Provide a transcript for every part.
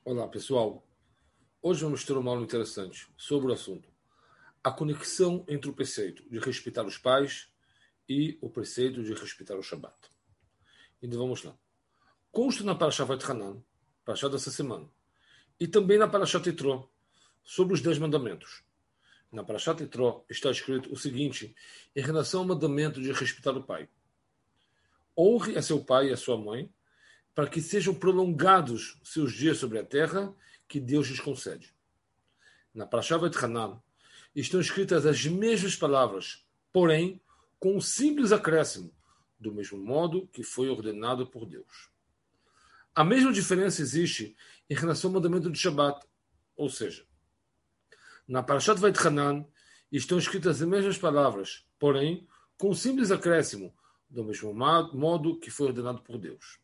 Olá, pessoal. Hoje vamos ter uma aula interessante sobre o assunto. A conexão entre o preceito de respeitar os pais e o preceito de respeitar o Shabat. Então vamos lá. Consta na Parashat Vaitchanan, Parashat dessa semana, e também na Parashat Yitro, sobre os 10 mandamentos. Na Parashat Yitro está escrito o seguinte em relação ao mandamento de respeitar o pai. Honre a seu pai e a sua mãe, para que sejam prolongados seus dias sobre a terra que Deus lhes concede. Na Parashat Vaitchanan estão escritas as mesmas palavras, porém com um simples acréscimo, do mesmo modo que foi ordenado por Deus. A mesma diferença existe em relação ao mandamento de Shabat, ou seja, na Parashat Vaitchanan estão escritas as mesmas palavras, porém com um simples acréscimo, do mesmo modo que foi ordenado por Deus.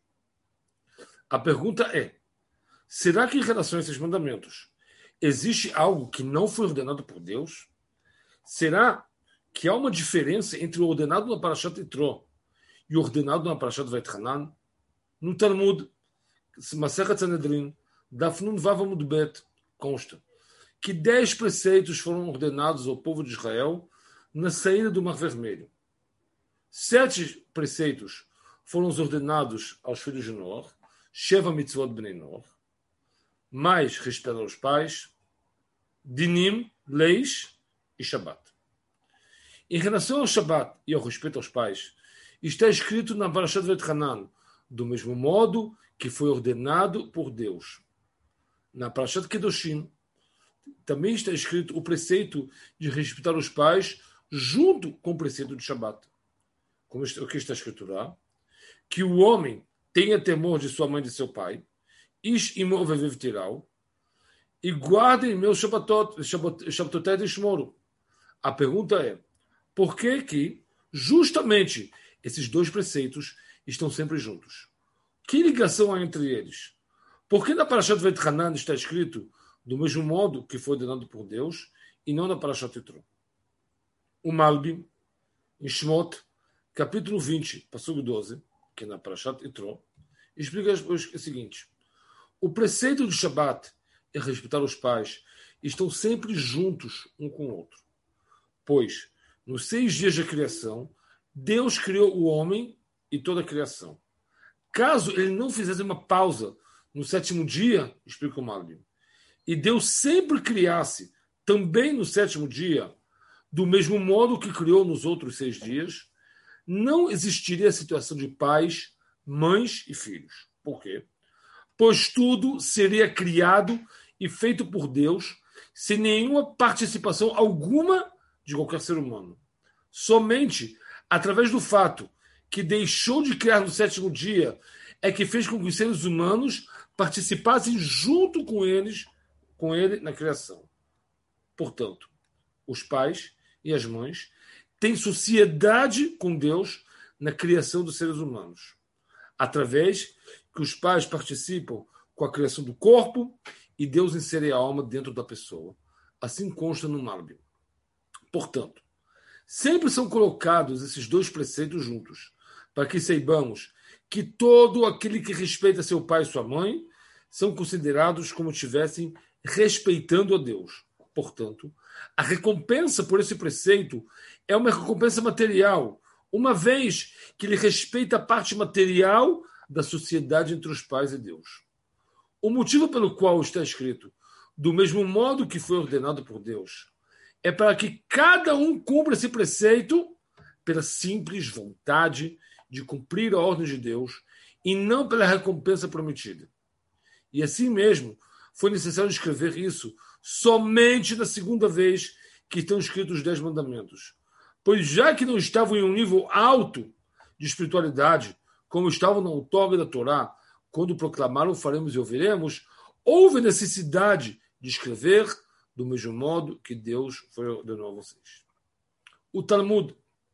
A pergunta é: será que em relação a esses mandamentos existe algo que não foi ordenado por Deus? Será que há uma diferença entre o ordenado na Parashat Yitro e o ordenado na Parashat Vaitchanan? No Talmud, Masechet Sanedrin, Daf Nun Vav Amud Bet, consta que 10 preceitos foram ordenados ao povo de Israel na saída do Mar Vermelho. 7 preceitos foram ordenados aos filhos de Noach, Sheva Mitzvot Bnei Noach, mais respeitar aos pais, Dinim, leis e Shabat. Em relação ao Shabat e ao respeito aos pais, está escrito na Parashat Vaitchanan, do mesmo modo que foi ordenado por Deus. Na Parashat Kedoshim, também está escrito o preceito de respeitar os pais junto com o preceito de Shabat. Como o que está escrito lá? Que o homem tenha temor de sua mãe e de seu pai, Ish imo veviv tiral, e guardem meus Shabbatot e Shmoro. A pergunta é: por que justamente esses dois preceitos estão sempre juntos? Que ligação há entre eles? Por que na Parashat Vaitchanan está escrito do mesmo modo que foi ordenado por Deus e não na Parashat Yitro? O Malbim, em Shmot, capítulo 20, versículo 12, que é na Parashat Yitro, explica o seguinte: o preceito do Shabat e respeitar os pais estão sempre juntos um com o outro. Pois, nos 6 dias da criação, Deus criou o homem e toda a criação. Caso ele não fizesse uma pausa no 7º dia, explica o Malbim, e Deus sempre criasse também no 7º dia, do mesmo modo que criou nos outros 6 dias, não existiria a situação de pais, mães e filhos. Por quê? Pois tudo seria criado e feito por Deus sem nenhuma participação alguma de qualquer ser humano. Somente através do fato que deixou de criar no 7º dia é que fez com que os seres humanos participassem junto com ele na criação. Portanto, os pais e as mães têm sociedade com Deus na criação dos seres humanos, através que os pais participam com a criação do corpo e Deus insere a alma dentro da pessoa. Assim consta no Malbim. Portanto, sempre são colocados esses dois preceitos juntos, para que saibamos que todo aquele que respeita seu pai e sua mãe são considerados como estivessem respeitando a Deus. Portanto, a recompensa por esse preceito é uma recompensa material, uma vez que ele respeita a parte material da sociedade entre os pais e Deus. O motivo pelo qual está escrito do mesmo modo que foi ordenado por Deus é para que cada um cumpra esse preceito pela simples vontade de cumprir a ordem de Deus e não pela recompensa prometida. E assim mesmo foi necessário escrever isso somente na 2ª vez que estão escritos os 10 mandamentos. Pois já que não estavam em um nível alto de espiritualidade, como estavam na outorga da Torá, quando proclamaram faremos e ouviremos, houve necessidade de escrever do mesmo modo que Deus foi ordenou a vocês. O Talmud,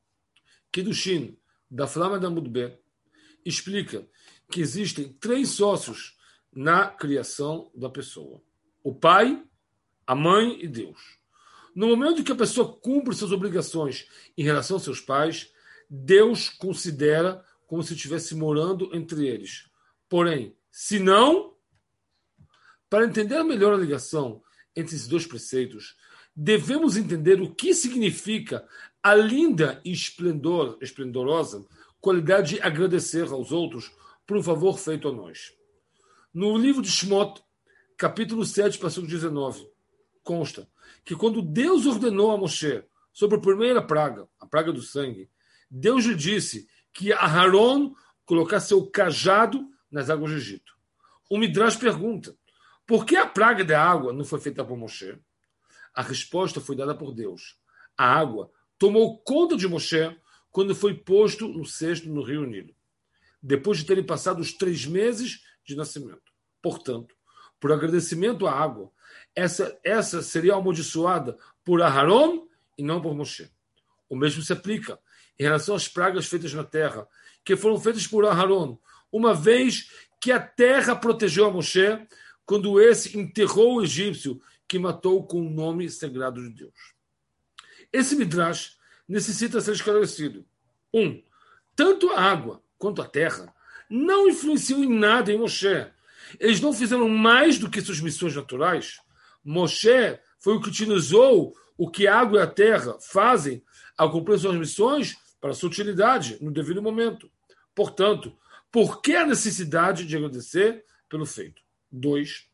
Kedushin, da Flama da Mudbé, explica que existem 3 sócios na criação da pessoa: o pai, a mãe e Deus. No momento que a pessoa cumpre suas obrigações em relação aos seus pais, Deus considera como se estivesse morando entre eles. Porém, se não, Para entender melhor a ligação entre esses dois preceitos, devemos entender o que significa a linda e esplendorosa qualidade de agradecer aos outros por um favor feito a nós. No livro de Shmot, capítulo 7, versículo 19, consta que quando Deus ordenou a Moshe sobre a primeira praga, a praga do sangue, Deus lhe disse que Aharon colocasse seu cajado nas águas do Egito. O Midrash pergunta, por que a praga da água não foi feita por Moshe? A resposta foi dada por Deus. A água tomou conta de Moshe quando foi posto no cesto no rio Nilo, depois de terem passado os 3 meses de nascimento. Portanto, por agradecimento à água, essa seria amaldiçoada por Aharon e não por Moshe. O mesmo se aplica em relação às pragas feitas na terra, que foram feitas por Aharon, uma vez que a terra protegeu a Moshe quando esse enterrou o egípcio que matou com o nome sagrado de Deus. Esse Midrash necessita ser esclarecido. 1. Tanto a água quanto a terra não influenciam em nada em Moshe. Eles não fizeram mais do que suas missões naturais. Moshe foi o que utilizou o que a água e a terra fazem ao cumprir suas missões para a sua utilidade no devido momento. Portanto, por que a necessidade de agradecer pelo feito? 2.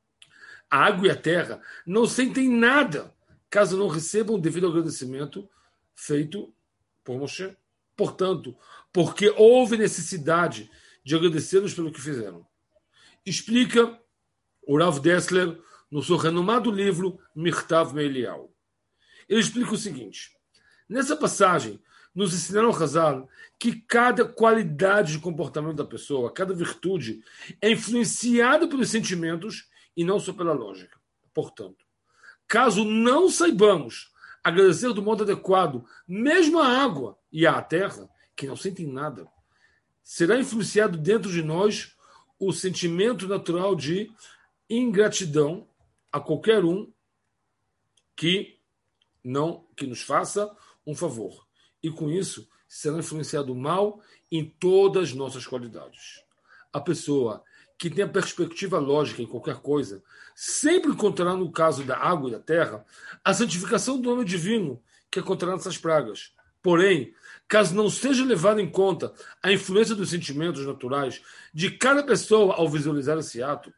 A água e a terra não sentem nada caso não recebam o devido agradecimento feito por Moshe. Portanto, porque houve necessidade de agradecê-los pelo que fizeram. Explica o Rav Dessler no seu renomado livro Mirtav Me'Eliyahu. Ele explica o seguinte: nessa passagem, nos ensinaram Hazal que cada qualidade de comportamento da pessoa, cada virtude, é influenciada pelos sentimentos e não só pela lógica. Portanto, caso não saibamos agradecer do modo adequado, mesmo a água e a terra, que não sentem nada, será influenciado dentro de nós o sentimento natural de ingratidão a qualquer um que nos faça um favor. E com isso, será influenciado mal em todas as nossas qualidades. A pessoa que tem a perspectiva lógica em qualquer coisa, sempre encontrará no caso da água e da terra a santificação do nome divino que encontrará nessas pragas. Porém, caso não seja levado em conta a influência dos sentimentos naturais de cada pessoa ao visualizar esse ato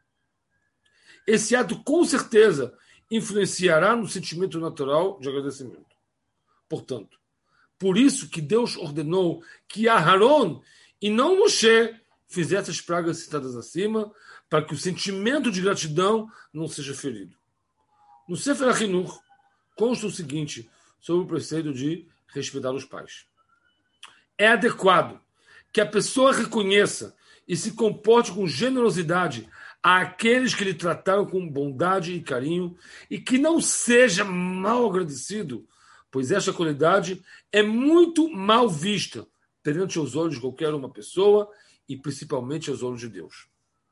com certeza influenciará no sentimento natural de agradecimento. Portanto, por isso que Deus ordenou que Aharon e não Moshe fizesse as pragas citadas acima, para que o sentimento de gratidão não seja ferido. No Sefer HaChinuch consta o seguinte sobre o preceito de respeitar os pais. É adequado que a pessoa reconheça e se comporte com generosidade àqueles que lhe trataram com bondade e carinho e que não seja mal agradecido, pois esta qualidade é muito mal vista perante os olhos de qualquer uma pessoa e principalmente aos olhos de Deus.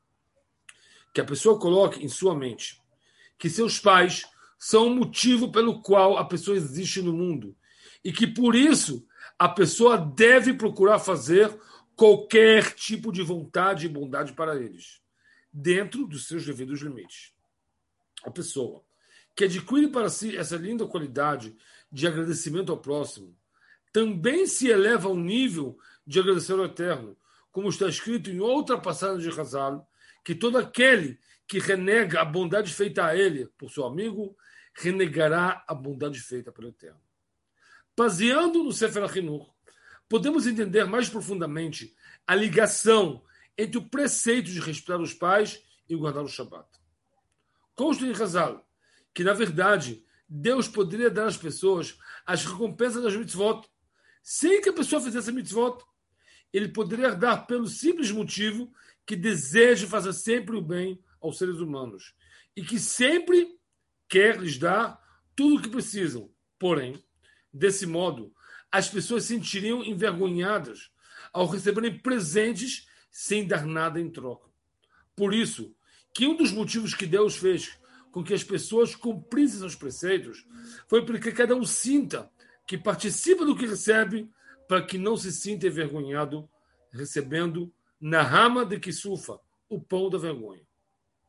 Que a pessoa coloque em sua mente que seus pais são o motivo pelo qual a pessoa existe no mundo e que, por isso, a pessoa deve procurar fazer qualquer tipo de vontade e bondade para eles, dentro dos seus devidos limites. A pessoa que adquire para si essa linda qualidade de agradecimento ao próximo também se eleva ao nível de agradecer ao Eterno, como está escrito em outra passagem de Hazal, que todo aquele que renega a bondade feita a ele por seu amigo, renegará a bondade feita pelo Eterno. Baseando no Sefer HaChinuch, podemos entender mais profundamente a ligação entre o preceito de respeitar os pais e guardar o Shabat. Consta em Hazal que, na verdade, Deus poderia dar às pessoas as recompensas das mitzvot, sem que a pessoa fizesse a mitzvot. Ele poderia dar pelo simples motivo que deseja fazer sempre o bem aos seres humanos e que sempre quer lhes dar tudo o que precisam. Porém, desse modo, as pessoas se sentiriam envergonhadas ao receberem presentes sem dar nada em troca. Por isso, que um dos motivos que Deus fez com que as pessoas cumprissem seus preceitos foi porque cada um sinta que participa do que recebe, para que não se sinta envergonhado recebendo na rama de Kisufa, o pão da vergonha.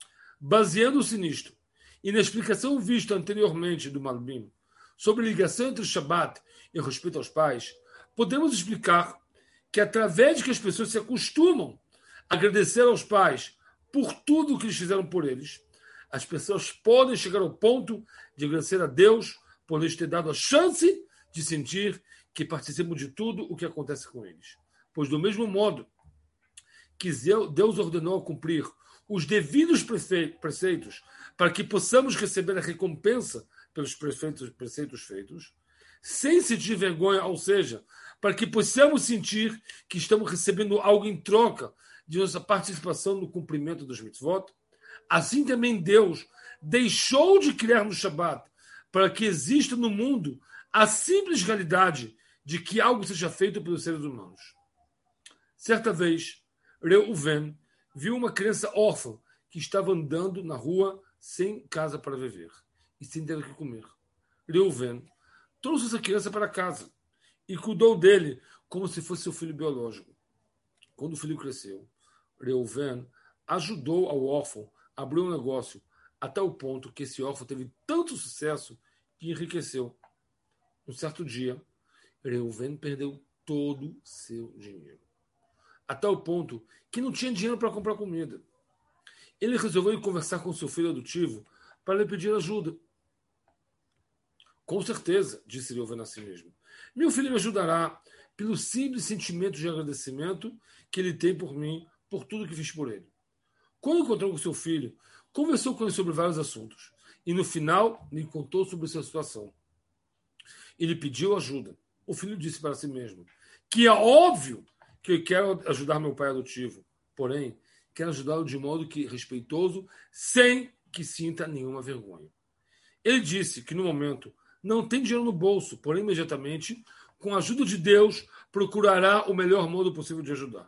Baseando-se nisto e na explicação vista anteriormente do Malbim sobre a ligação entre o Shabat e o respeito aos pais, podemos explicar que através de que as pessoas se acostumam a agradecer aos pais por tudo o que eles fizeram por eles, as pessoas podem chegar ao ponto de agradecer a Deus por lhes ter dado a chance de sentir que participam de tudo o que acontece com eles. Pois do mesmo modo que Deus ordenou a cumprir os devidos preceitos para que possamos receber a recompensa pelos preceitos feitos, sem sentir vergonha, ou seja, para que possamos sentir que estamos recebendo algo em troca de nossa participação no cumprimento dos mitzvot, assim também Deus deixou de criar no Shabat para que exista no mundo a simples realidade de que algo seja feito pelos seres humanos. Certa vez, Reuven viu uma criança órfã que estava andando na rua sem casa para viver e sem ter o que comer. Reuven trouxe essa criança para casa e cuidou dele como se fosse seu filho biológico. Quando o filho cresceu, Reuven ajudou ao órfão a abrir um negócio até o ponto que esse órfão teve tanto sucesso que enriqueceu. Um certo dia, Reuven perdeu todo o seu dinheiro. Até o ponto que não tinha dinheiro para comprar comida. Ele resolveu ir conversar com seu filho adotivo para lhe pedir ajuda. Com certeza, disse Reuven a si mesmo. Meu filho me ajudará pelo simples sentimento de agradecimento que ele tem por mim, por tudo que fiz por ele. Quando encontrou com seu filho, conversou com ele sobre vários assuntos e, no final, lhe contou sobre sua situação. Ele pediu ajuda. O filho disse para si mesmo que é óbvio que eu quero ajudar meu pai adotivo, porém, quero ajudá-lo de modo respeitoso, sem que sinta nenhuma vergonha. Ele disse que, no momento, não tem dinheiro no bolso, porém, imediatamente, com a ajuda de Deus, procurará o melhor modo possível de ajudar.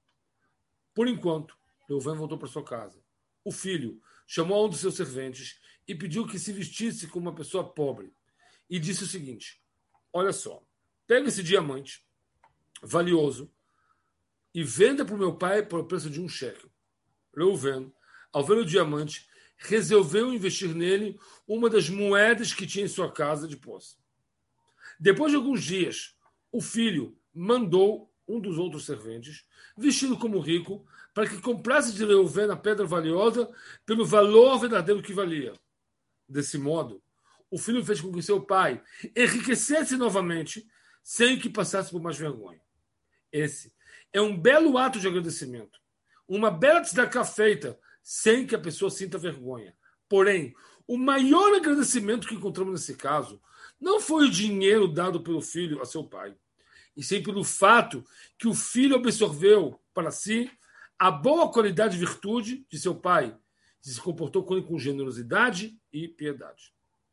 Por enquanto, Reuven voltou para sua casa. O filho chamou um dos seus serventes e pediu que se vestisse como uma pessoa pobre. E disse o seguinte: olha só, pega esse diamante valioso e venda para o meu pai por preço de 1 shekel. Reuven, ao ver o diamante, resolveu investir nele uma das moedas que tinha em sua casa de posse. Depois de alguns dias, o filho mandou um dos outros serventes, vestido como rico, para que comprasse de Reuven a pedra valiosa pelo valor verdadeiro que valia. Desse modo, o filho fez com que seu pai enriquecesse novamente, sem que passasse por mais vergonha. Esse é um belo ato de agradecimento. Uma bela tzedakah feita sem que a pessoa sinta vergonha. Porém, o maior agradecimento que encontramos nesse caso não foi o dinheiro dado pelo filho a seu pai, e sim pelo fato que o filho absorveu para si a boa qualidade e virtude de seu pai, que se comportou com ele com generosidade e piedade.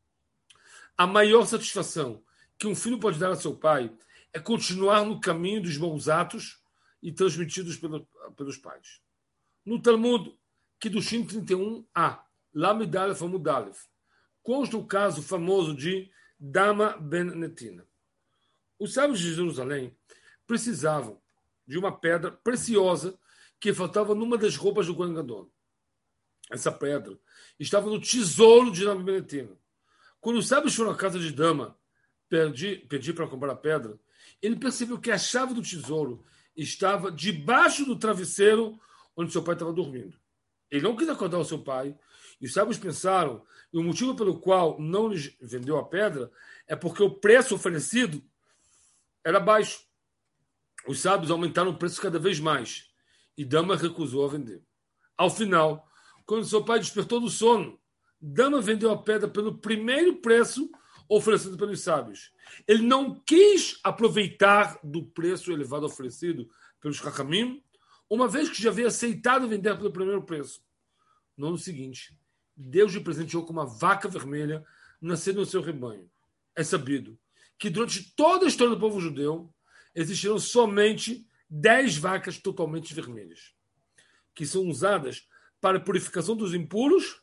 A maior satisfação que um filho pode dar a seu pai é continuar no caminho dos bons atos e transmitidos pelos pais. No Talmud, Kiddushin 31a, Lamed Aleph Amud Aleph, consta o caso famoso de Dama ben Netina. Os sábios de Jerusalém precisavam de uma pedra preciosa que faltava numa das roupas do Kohen Gadol. Essa pedra estava no tesouro de Dama ben Netina. Quando os sábios foram à casa de Dama pedir para comprar a pedra, ele percebeu que a chave do tesouro estava debaixo do travesseiro onde seu pai estava dormindo. Ele não quis acordar o seu pai, e os sábios pensaram que o motivo pelo qual não lhes vendeu a pedra é porque o preço oferecido era baixo. Os sábios aumentaram o preço cada vez mais, e Dama recusou a vender. Ao final, quando seu pai despertou do sono, Dama vendeu a pedra pelo primeiro preço oferecido pelos sábios. Ele não quis aproveitar do preço elevado oferecido pelos Chachamim, uma vez que já havia aceitado vender pelo primeiro preço. No ano seguinte, Deus lhe presenteou com uma vaca vermelha nascendo no seu rebanho. É sabido que durante toda a história do povo judeu existiram somente 10 vacas totalmente vermelhas, que são usadas para a purificação dos impuros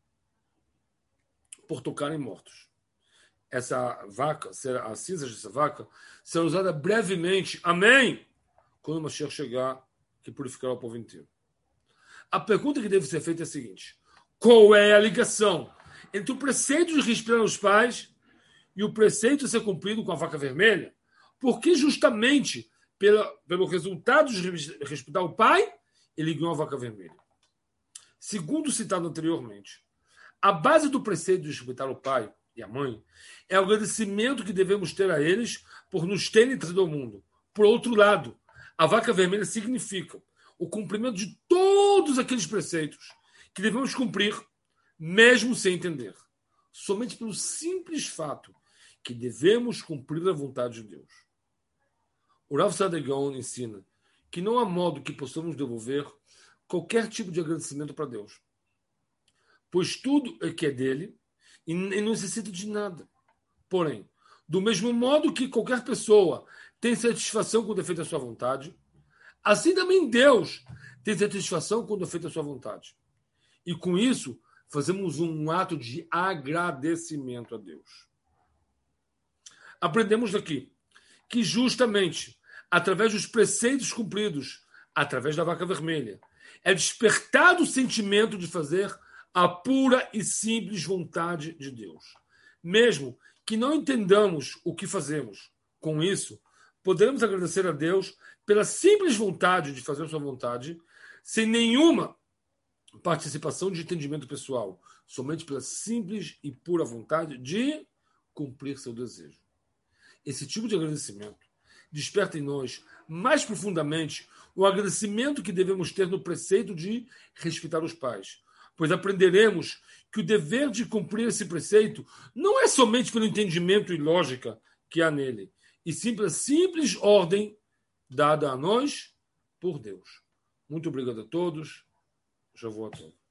por tocarem mortos. Essa vaca, as cinzas dessa vaca, serão usadas brevemente, amém, quando o Mashiach chegar, que purificará o povo inteiro. A pergunta que deve ser feita é a seguinte: qual é a ligação entre o preceito de respirar os pais e o preceito de ser cumprido com a vaca vermelha? Porque justamente pelo resultado de respeitar o pai, ele ganhou a vaca vermelha. Segundo citado anteriormente, a base do preceito de respeitar o pai e a mãe é o agradecimento que devemos ter a eles por nos terem trazido ao mundo. Por outro lado, a vaca vermelha significa o cumprimento de todos aqueles preceitos que devemos cumprir, mesmo sem entender, somente pelo simples fato que devemos cumprir a vontade de Deus. O Rav Saadia Gaon ensina que não há modo que possamos devolver qualquer tipo de agradecimento para Deus, pois tudo é que é dele e não necessita de nada. Porém, do mesmo modo que qualquer pessoa tem satisfação quando é feita a sua vontade, assim também Deus tem satisfação quando é feita a sua vontade. E com isso, fazemos um ato de agradecimento a Deus. Aprendemos daqui que justamente através dos preceitos cumpridos, através da vaca vermelha, é despertado o sentimento de fazer a pura e simples vontade de Deus. Mesmo que não entendamos o que fazemos, com isso, poderemos agradecer a Deus pela simples vontade de fazer a sua vontade, sem nenhuma participação de entendimento pessoal, somente pela simples e pura vontade de cumprir seu desejo. Esse tipo de agradecimento desperta em nós mais profundamente o agradecimento que devemos ter no preceito de respeitar os pais, pois aprenderemos que o dever de cumprir esse preceito não é somente pelo entendimento e lógica que há nele, e sim pela simples ordem dada a nós por Deus. Muito obrigado a todos. Já vou a todos.